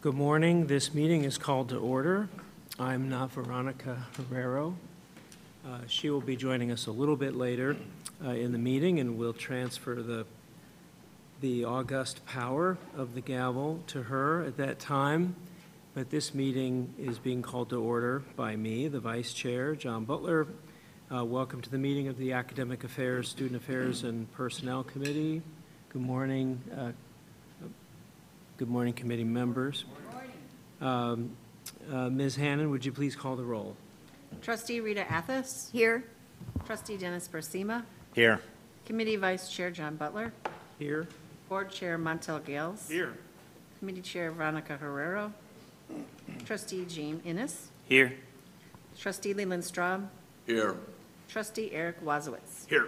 Good morning. This meeting is called to order. I'm not Veronica Herrero. She will be joining us a little bit later in the meeting, and we'll transfer the august power of the gavel to her at that time. But this meeting is being called to order by me, the Vice Chair, John Butler. Welcome to the meeting of the Academic Affairs, Student Affairs, and Personnel Committee. Good morning. Good morning, committee members. Good morning. Ms. Hannon, would you please call the roll? Trustee Rita Athos. Here. Trustee Dennis Bersima. Here. Committee Vice Chair John Butler. Here. Board Chair Montel Gales. Here. Committee Chair Veronica Herrero. Trustee Jean Innes. Here. Trustee Leland Straub. Here. Trustee Eric Wazowitz. Here.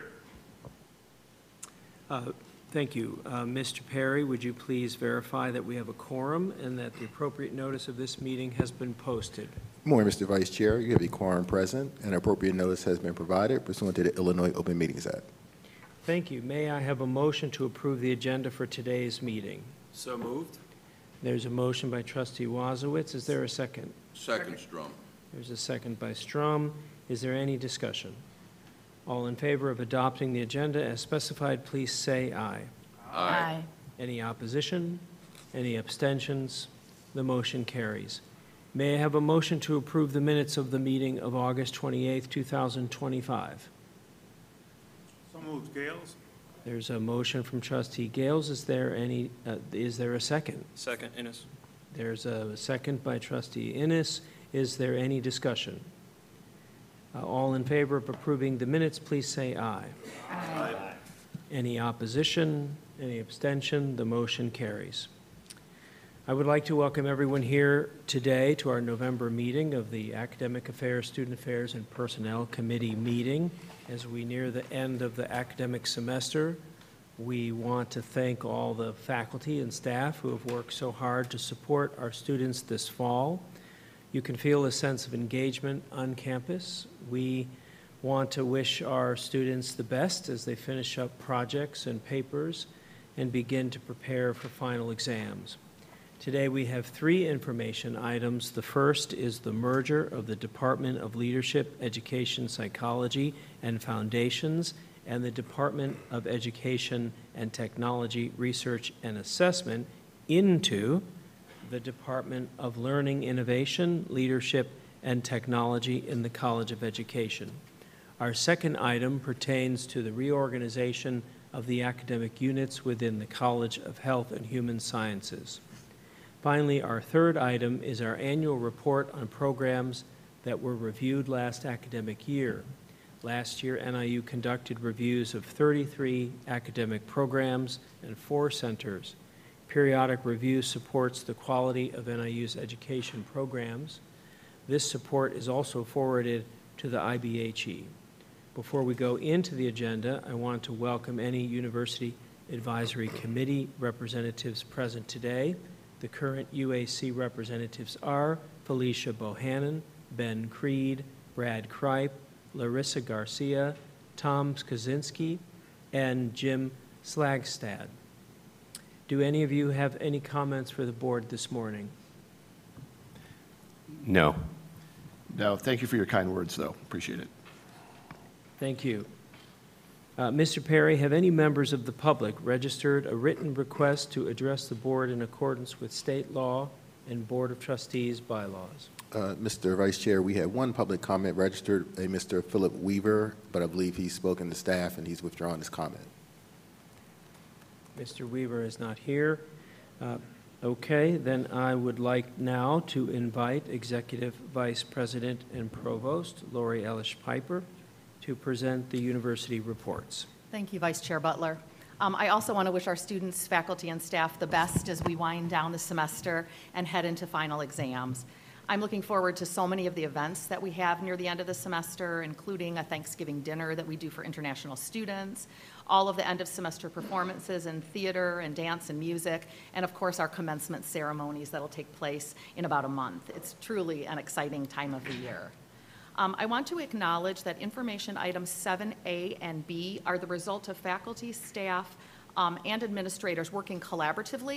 Thank you. Mr. Perry, would you please verify that we have a quorum and that the appropriate notice of this meeting has been posted? Good morning, Mr. Vice Chair. You have a quorum present, and appropriate notice has been provided pursuant to the Illinois Open Meetings Act. Thank you. May I have a motion to approve the agenda for today's meeting? So moved. There's a motion by Trustee Wazowitz. Is there a second? Second, Strum. There's a second by Strum. Is there any discussion? All in favor of adopting the agenda as specified, please say aye. Aye. Any opposition? Any abstentions? The motion carries. May I have a motion to approve the minutes of the meeting of August 28th, 2025? So moved, Gales. There's a motion from Trustee Gales. Is there a second? Second, Innes. There's a second by Trustee Innes. Is there any discussion? All in favor of approving the minutes, please say aye. Aye. Any opposition? Any abstention? The motion carries. I would like to welcome everyone here today to our November meeting of the Academic Affairs, Student Affairs, and Personnel Committee meeting. As we near the end of the academic semester, we want to thank all the faculty and staff who have worked so hard to support our students this fall. You can feel a sense of engagement on campus. We want to wish our students the best as they finish up projects and papers and begin to prepare for final exams. Today we have three information items. The first is the merger of the Department of Leadership, Education, Psychology, and Foundations and the Department of Education and Technology, Research, and Assessment into the Department of Learning, Innovation, Leadership, and Technology in the College of Education. Our second item pertains to the reorganization of the academic units within the College of Health and Human Sciences. Finally, our third item is our annual report on programs that were reviewed last academic year. Last year, NIU conducted reviews of 33 academic programs and 4 centers. Periodic review supports the quality of NIU's education programs. This support is also forwarded to the IBHE. Before we go into the agenda, I want to welcome any University Advisory Committee representatives present today. The current UAC representatives are Felicia Bohannon, Ben Creed, Brad Kripe, Larissa Garcia, Tom Skaczynski, and Jim Slagstad. Do any of you have any comments for the board this morning? No. No, thank you for your kind words, though. Appreciate it. Thank you. Mr. Perry, have any members of the public registered a written request to address the board in accordance with state law and Board of Trustees bylaws? Mr. Vice Chair, we had one public comment registered, a Mr. Philip Weaver, but I believe he's spoken to staff and he's withdrawn his comment. Mr. Weaver is not here. Okay, then I would like now to invite Executive Vice President and Provost Lori Ellis-Piper to present the university reports. Thank you, Vice Chair Butler. I also want to wish our students, faculty, and staff the best as we wind down the semester and head into final exams. I'm looking forward to so many of the events that we have near the end of the semester, including a Thanksgiving dinner that we do for international students, all of the end of semester performances in theater and dance and music, and of course our commencement ceremonies that'll take place in about a month. It's truly an exciting time of the year. I want to acknowledge that information items 7A and B are the result of faculty, staff, and administrators working collaboratively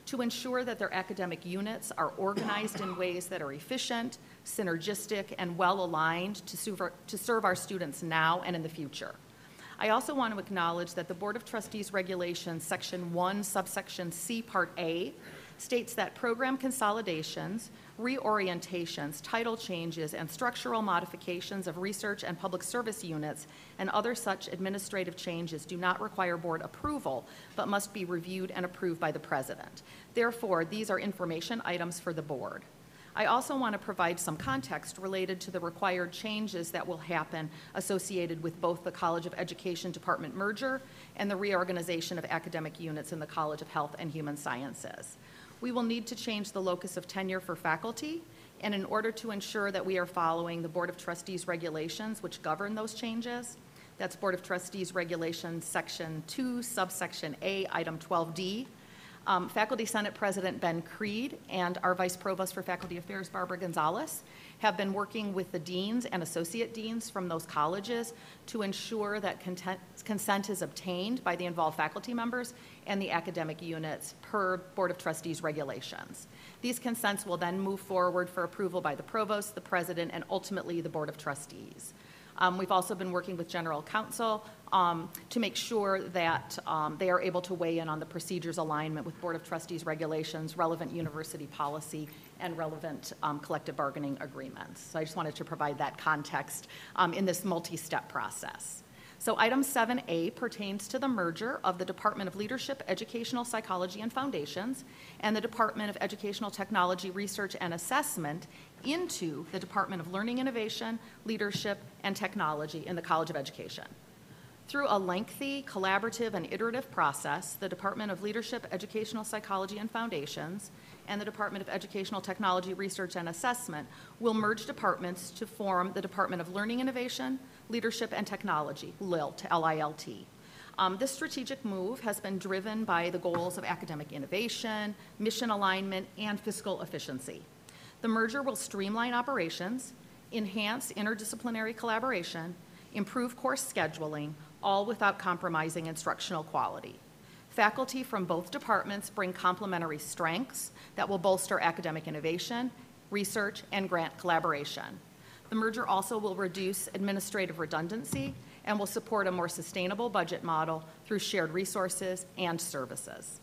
to ensure that their academic units are organized in ways that are efficient, synergistic, and well-aligned to serve our students now and in the future. I also want to acknowledge that the Board of Trustees Regulations, Section 1, subsection C, Part A, states that program consolidations, reorientations, title changes, and structural modifications of research and public service units and other such administrative changes do not require board approval, but must be reviewed and approved by the president. Therefore, these are information items for the board. I also want to provide some context related to the required changes that will happen associated with both the College of Education Department merger and the reorganization of academic units in the College of Health and Human Sciences. We will need to change the locus of tenure for faculty, and in order to ensure that we are following the Board of Trustees regulations which govern those changes, that's Board of Trustees Regulations Section 2, subsection A, item 12D, Faculty Senate President Ben Creed and our Vice Provost for Faculty Affairs, Barbara Gonzalez, have been working with the deans and associate deans from those colleges to ensure that consent is obtained by the involved faculty members and the academic units per Board of Trustees regulations. These consents will then move forward for approval by the provost, the president, and ultimately the Board of Trustees. We've also been working with General Counsel to make sure that they are able to weigh in on the procedures alignment with Board of Trustees regulations, relevant university policy, and relevant collective bargaining agreements. So I just wanted to provide that context in this multi-step process. So item 7A pertains to the merger of the Department of Leadership, Educational Psychology and Foundations and the Department of Educational Technology, Research and Assessment into the Department of Learning Innovation, Leadership, and Technology in the College of Education. Through a lengthy, collaborative, and iterative process, the Department of Leadership, Educational Psychology and Foundations and the Department of Educational Technology, Research and Assessment will merge departments to form the Department of Learning Innovation, Leadership and Technology, LILT, L-I-L-T. This strategic move has been driven by the goals of academic innovation, mission alignment, and fiscal efficiency. The merger will streamline operations, enhance interdisciplinary collaboration, improve course scheduling, all without compromising instructional quality. Faculty from both departments bring complementary strengths that will bolster academic innovation, research, and grant collaboration. The merger also will reduce administrative redundancy and will support a more sustainable budget model through shared resources and services.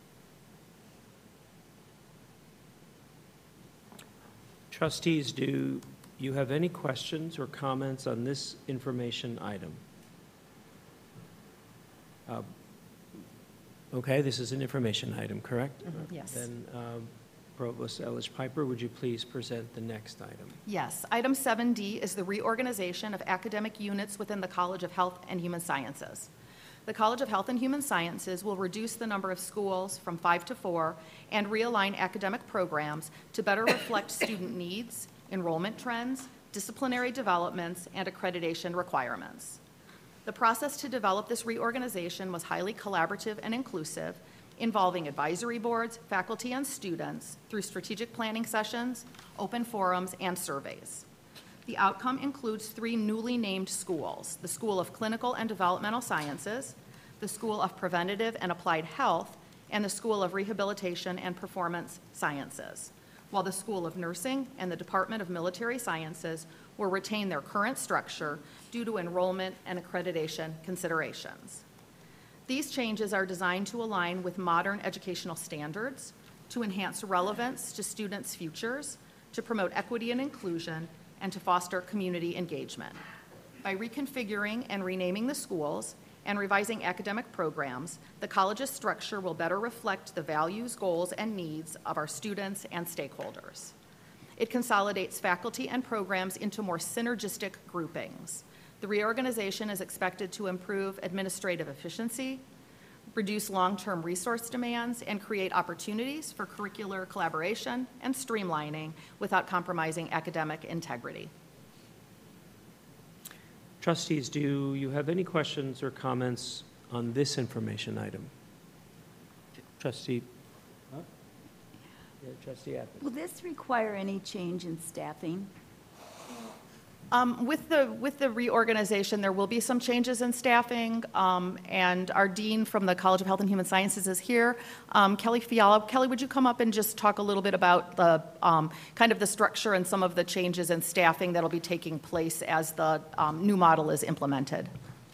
Trustees, do you have any questions or comments on this information item? Okay, this is an information item, correct? Yes. Then Provost Elledge-Piper, would you please present the next item? Yes. Item 7D is the reorganization of academic units within the College of Health and Human Sciences. The College of Health and Human Sciences will reduce the number of schools from 5 to 4 and realign academic programs to better reflect student needs, enrollment trends, disciplinary developments, and accreditation requirements. The process to develop this reorganization was highly collaborative and inclusive, involving advisory boards, faculty, and students through strategic planning sessions, open forums, and surveys. The outcome includes 3 newly named schools: the School of Clinical and Developmental Sciences, the School of Preventative and Applied Health, and the School of Rehabilitation and Performance Sciences, while the School of Nursing and the Department of Military Sciences will retain their current structure due to enrollment and accreditation considerations. These changes are designed to align with modern educational standards, to enhance relevance to students' futures, to promote equity and inclusion, and to foster community engagement. By reconfiguring and renaming the schools and revising academic programs, the college's structure will better reflect the values, goals, and needs of our students and stakeholders. It consolidates faculty and programs into more synergistic groupings. The reorganization is expected to improve administrative efficiency, reduce long-term resource demands, and create opportunities for curricular collaboration and streamlining without compromising academic integrity. Trustees, do you have any questions or comments on this information item? Trustee? Huh? Yeah, Trustee Atkins. Will this require any change in staffing? With the reorganization, there will be some changes in staffing, and our dean from the College of Health and Human Sciences is here, Kelly Fiala. Kelly, would you come up and just talk a little bit about the kind of the structure and some of the changes in staffing that'll be taking place as the new model is implemented?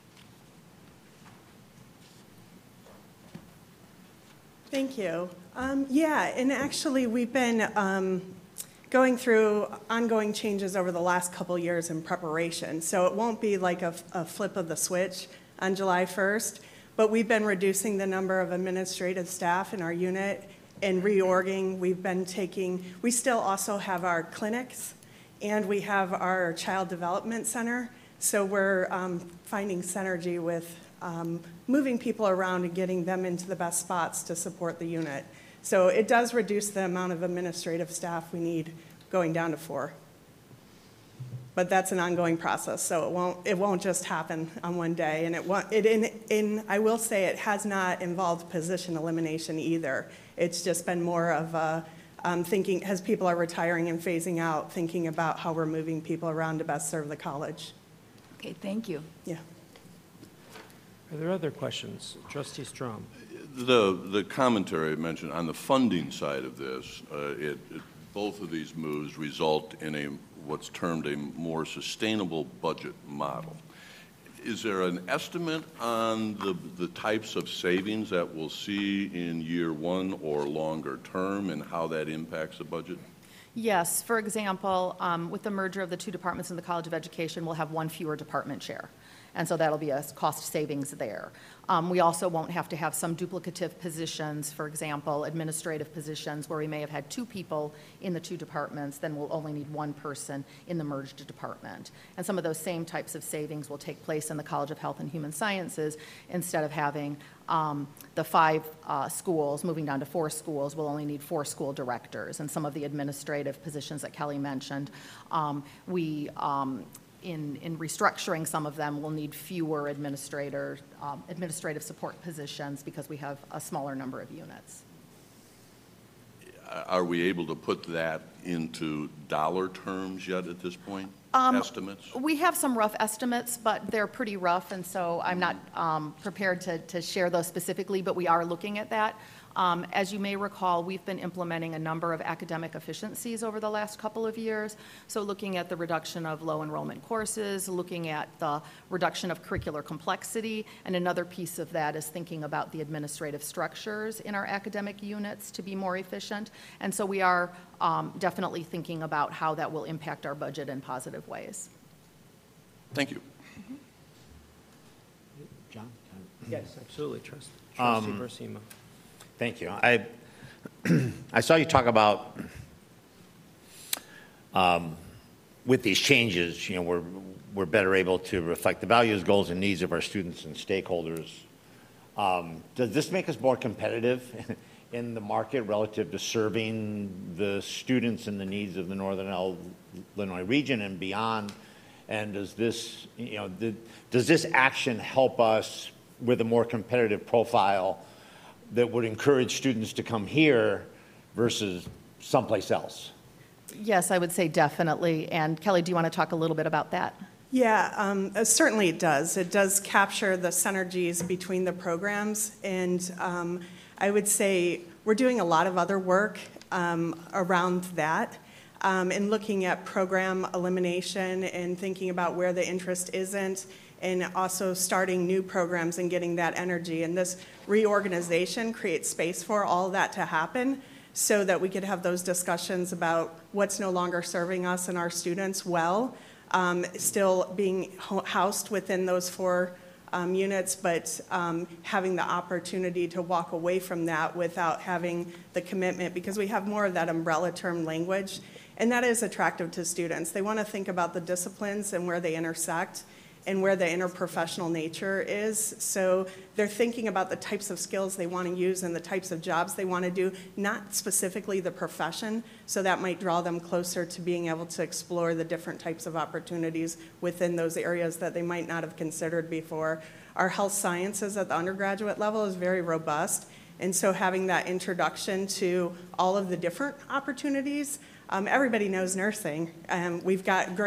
Thank you. Yeah, and actually we've been going through ongoing changes over the last couple years in preparation. So it won't be like a flip of the switch on July 1st, but we've been reducing the number of administrative staff in our unit and reorging. We still also have our clinics and we have our child development center. So we're finding synergy with moving people around and getting them into the best spots to support the unit. So it does reduce the amount of administrative staff we need, going down to 4. But that's an ongoing process, so it won't just happen on one day. And I will say it has not involved position elimination either. It's just been more of thinking, as people are retiring and phasing out, thinking about how we're moving people around to best serve the college. Okay, thank you. Yeah. Are there other questions? Trustee Strom. The commentary mentioned on the funding side of this, both of these moves result in what's termed a more sustainable budget model. Is there an estimate on the types of savings that we'll see in year 1 or longer term and how that impacts the budget? Yes, for example, with the merger of the 2 departments in the College of Education, we'll have 1 fewer department chair. And so that'll be a cost savings there. We also won't have to have some duplicative positions, for example, administrative positions where we may have had 2 people in the 2 departments, then we'll only need 1 person in the merged department. And some of those same types of savings will take place in the College of Health and Human Sciences. Instead of having the 5 schools moving down to 4 schools, we'll only need 4 school directors. And some of the administrative positions that Kelly mentioned, in restructuring some of them, we'll need fewer administrative support positions because we have a smaller number of units. Are we able to put that into dollar terms yet at this point? Estimates? We have some rough estimates, but they're pretty rough, and so I'm not prepared to share those specifically, but we are looking at that. As you may recall, we've been implementing a number of academic efficiencies over the last couple of years. So looking at the reduction of low enrollment courses, looking at the reduction of curricular complexity, and another piece of that is thinking about the administrative structures in our academic units to be more efficient. And so we are definitely thinking about how that will impact our budget in positive ways. Thank you. John? Yes, absolutely. Trustee Barsima. Thank you. I saw you talk about with these changes, we're better able to reflect the values, goals, and needs of our students and stakeholders. Does this make us more competitive in the market relative to serving the students and the needs of the Northern Illinois region and beyond? And does this action help us with a more competitive profile that would encourage students to come here versus someplace else? Yes, I would say definitely. And Kelly, do you want to talk a little bit about that? Yeah, certainly it does. It does capture the synergies between the programs. And I would say we're doing a lot of other work around that and looking at program elimination and thinking about where the interest isn't, and also starting new programs and getting that energy. And this reorganization creates space for all of that to happen so that we could have those discussions about what's no longer serving us and our students well, still being housed within those 4 units, but having the opportunity to walk away from that without having the commitment, because we have more of that umbrella term language, and that is attractive to students. They want to think about the disciplines and where they intersect and where the interprofessional nature is. So they're thinking about the types of skills they want to use and the types of jobs they want to do, not specifically the profession. So that might draw them closer to being able to explore the different types of opportunities within those areas that they might not have considered before. Our health sciences at the undergraduate level is very robust. And so having that introduction to all of the different opportunities, everybody knows nursing. We've got great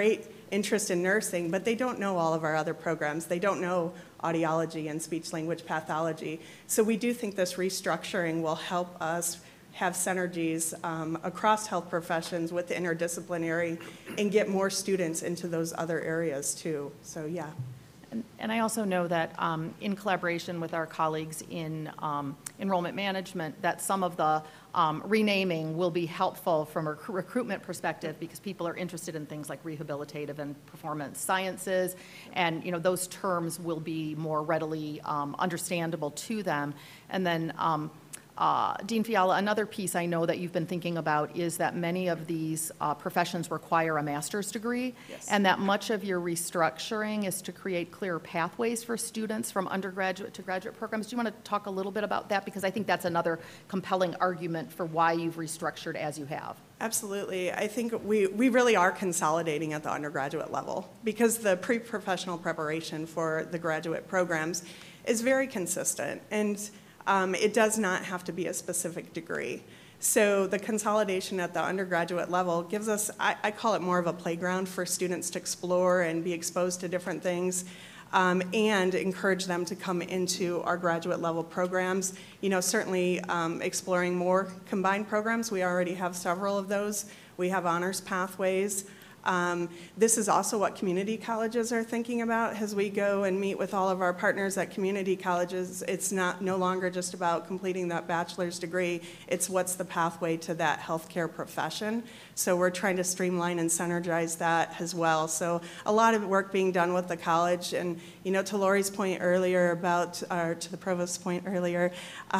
interest in nursing, but they don't know all of our other programs. They don't know audiology and speech-language pathology. So we do think this restructuring will help us have synergies across health professions with the interdisciplinary and get more students into those other areas too. So yeah. And I also know that in collaboration with our colleagues in enrollment management, that some of the renaming will be helpful from a recruitment perspective because people are interested in things like rehabilitative and performance sciences, and those terms will be more readily understandable to them. And then Dean Fiala, another piece I know that you've been thinking about is that many of these professions require a master's degree, Yes. and that much of your restructuring is to create clearer pathways for students from undergraduate to graduate programs. Do you want to talk a little bit about that? Because I think that's another compelling argument for why you've restructured as you have. Absolutely. I think we really are consolidating at the undergraduate level because the pre-professional preparation for the graduate programs is very consistent, and it does not have to be a specific degree. So the consolidation at the undergraduate level gives us, I call it more of a playground for students to explore and be exposed to different things, and encourage them to come into our graduate level programs. Certainly exploring more combined programs. We already have several of those. We have honors pathways. This is also what community colleges are thinking about as we go and meet with all of our partners at community colleges. It's no longer just about completing that bachelor's degree. It's what's the pathway to that healthcare profession. So we're trying to streamline and synergize that as well. So a lot of work being done with the college. And to Lori's point earlier about, or to the provost's point earlier,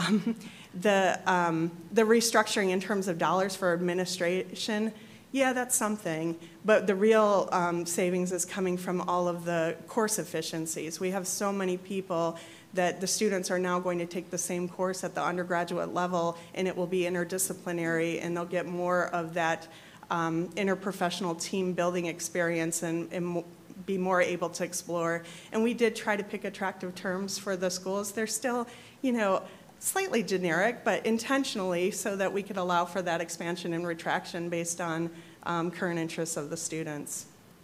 the restructuring in terms of dollars for administration. Yeah, that's something, but the real savings is coming from all of the course efficiencies. We have so many people that the students are now going to take the same course at the undergraduate level, and it will be interdisciplinary, and they'll get more of that interprofessional team building experience and be more able to explore. And we did try to pick attractive terms for the schools. They're still, slightly generic, but intentionally so that we could allow for that expansion and retraction based on current interests of the students.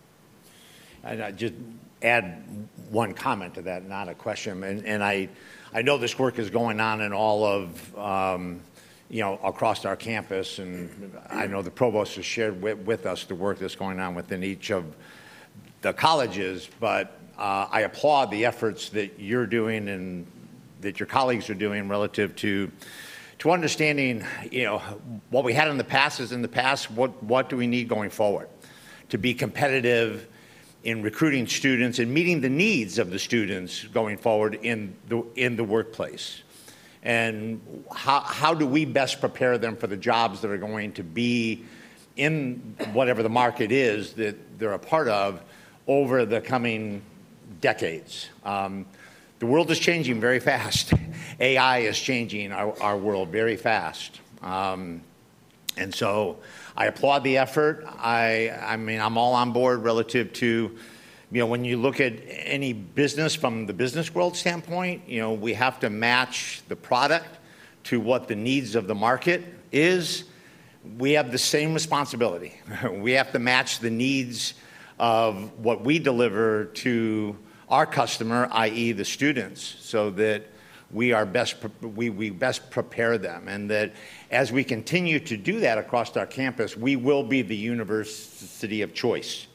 And I just add one comment to that, not a question. And I know this work is going on in all of, across our campus, and I know the provost has shared with us the work that's going on within each of the colleges, but I applaud the efforts that you're doing and that your colleagues are doing relative to understanding, what we had in the past is in the past, what do we need going forward to be competitive in recruiting students and meeting the needs of the students going forward in the workplace. And how do we best prepare them for the jobs that are going to be in whatever the market is that they're a part of over the coming decades. The world is changing very fast. AI is changing our world very fast. And so I applaud the effort. I mean, I'm all on board relative to, when you look at any business from the business world standpoint, we have to match the product to what the needs of the market is. We have the same responsibility. We have to match the needs of what we deliver to our customer, i.e. the students, so that we best prepare them, and that as we continue to do that across our campus, we will be the university of choice.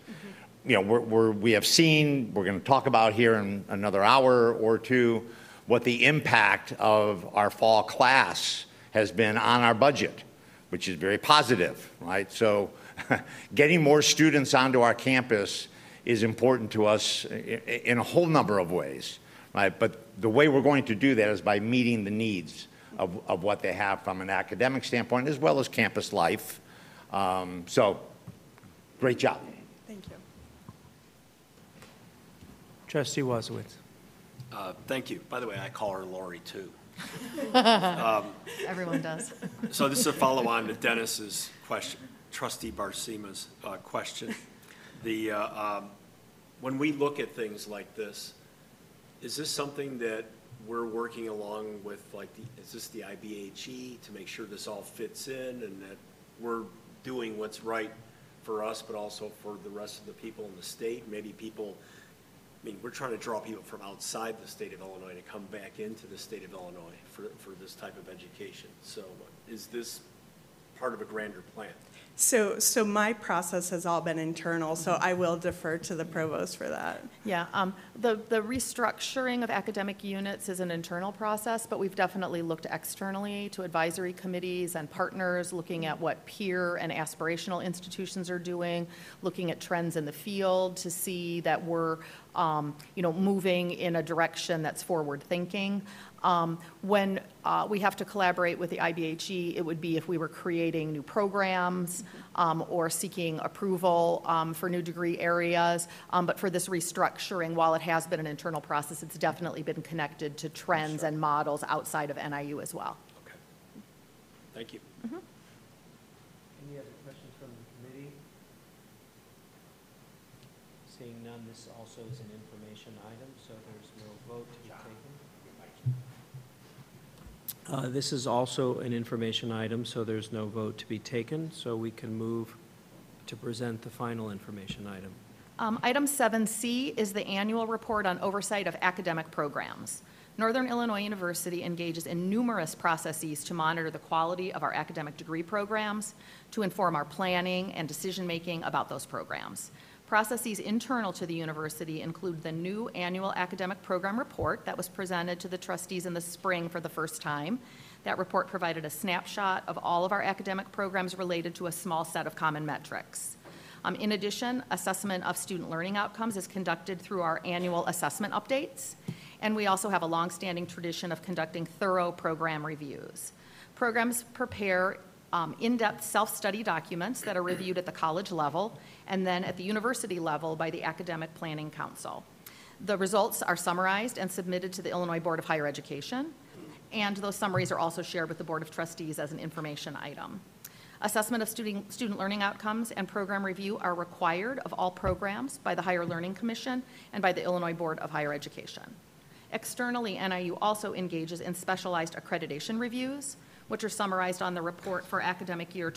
We have seen, we're going to talk about here in another hour or two, what the impact of our fall class has been on our budget, which is very positive, right? So getting more students onto our campus is important to us in a whole number of ways, right? But the way we're going to do that is by meeting the needs of what they have from an academic standpoint as well as campus life. So great job. Thank you. Trustee Wazowitz. Thank you. By the way, I call her Lori too. Everyone does. So this is a follow-on to Dennis's question, Trustee Barsima's question. When we look at things like this, is this something that we're working along with, is this the IBHE to make sure this all fits in and that we're doing what's right for us, but also for the rest of the people in the state. Maybe people, I mean, we're trying to draw people from outside the state of Illinois to come back into the state of Illinois for this type of education. So is this part of a grander plan? So my process has all been internal, so I will defer to the provost for that. Yeah, the restructuring of academic units is an internal process, but we've definitely looked externally to advisory committees and partners, looking at what peer and aspirational institutions are doing, looking at trends in the field to see that we're, moving in a direction that's forward-thinking. When we have to collaborate with the IBHE, it would be if we were creating new programs or seeking approval for new degree areas. But for this restructuring, while it has been an internal process, it's definitely been connected to trends and models outside of NIU as well. Okay. Thank you. Any other questions from the committee? Seeing none, this also is an information item, so there's no vote to be taken. This is also an information item, so there's no vote to be taken, so we can move to present the final information item. Item 7C is the annual report on oversight of academic programs. Northern Illinois University engages in numerous processes to monitor the quality of our academic degree programs, to inform our planning and decision-making about those programs. Processes internal to the university include the new annual academic program report that was presented to the trustees in the spring for the first time. That report provided a snapshot of all of our academic programs related to a small set of common metrics. In addition, assessment of student learning outcomes is conducted through our annual assessment updates, and we also have a longstanding tradition of conducting thorough program reviews. Programs prepare in-depth self-study documents that are reviewed at the college level and then at the university level by the Academic Planning Council. The results are summarized and submitted to the Illinois Board of Higher Education, and those summaries are also shared with the Board of Trustees as an information item. Assessment of student learning outcomes and program review are required of all programs by the Higher Learning Commission and by the Illinois Board of Higher Education. Externally, NIU also engages in specialized accreditation reviews, which are summarized on the report for academic year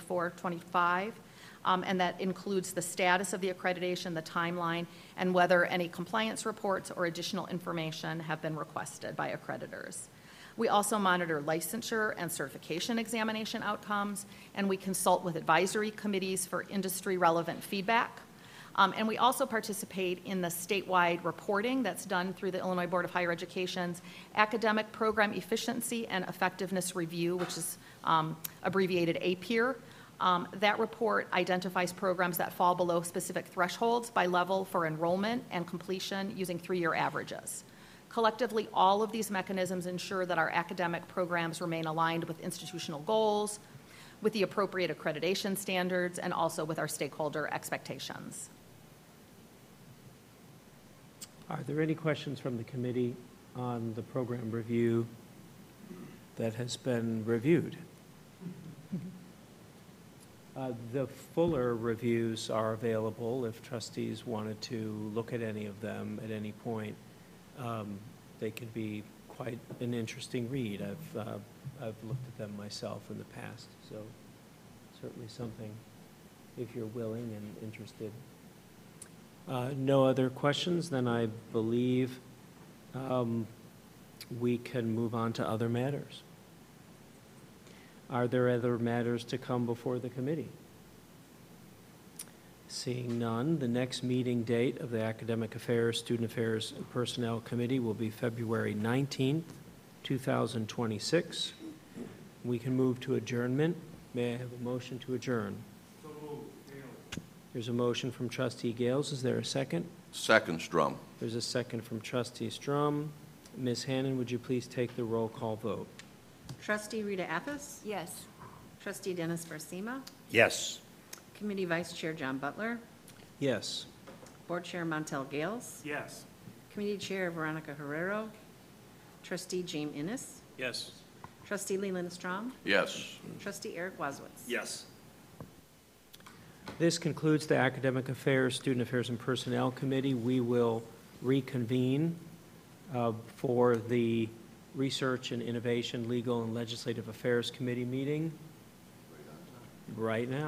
2024-25, and that includes the status of the accreditation, the timeline, and whether any compliance reports or additional information have been requested by accreditors. We also monitor licensure and certification examination outcomes, and we consult with advisory committees for industry-relevant feedback. And we also participate in the statewide reporting that's done through the Illinois Board of Higher Education's Academic Program Efficiency and Effectiveness Review, which is abbreviated APEER. That report identifies programs that fall below specific thresholds by level for enrollment and completion using 3-year averages. Collectively, all of these mechanisms ensure that our academic programs remain aligned with institutional goals, with the appropriate accreditation standards, and also with our stakeholder expectations. Are there any questions from the committee on the program review that has been reviewed? The fuller reviews are available if trustees wanted to look at any of them at any point. They could be quite an interesting read. I've looked at them myself in the past, so certainly something if you're willing and interested. No other questions, then I believe we can move on to other matters. Are there other matters to come before the committee? Seeing none, the next meeting date of the Academic Affairs, Student Affairs, and Personnel Committee will be February 19th, 2026. We can move to adjournment. May I have a motion to adjourn? So moved. There's a motion from Trustee Gales. Is there a second? Second, Strum. There's a second from Trustee Strum. Ms. Hannon, would you please take the roll call vote? Trustee Rita Athos? Yes. Trustee Dennis Versima? Yes. Committee Vice Chair John Butler? Yes. Board Chair Montel Gales? Yes. Committee Chair Veronica Herrero? Trustee James Innes? Yes. Trustee Leland Strom? Yes. Trustee Eric Wazowitz? Yes. This concludes the Academic Affairs, Student Affairs, and Personnel Committee. We will reconvene for the Research and Innovation, Legal and Legislative Affairs Committee meeting right now.